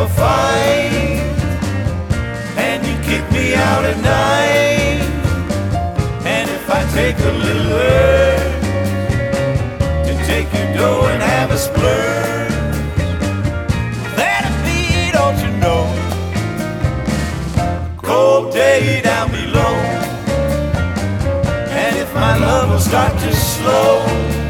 fight, and you kick me out at night. And if I take a little urge to take your dough and have a splurge, that'll be, don't you know, cold day down below. And if my love will start to slow,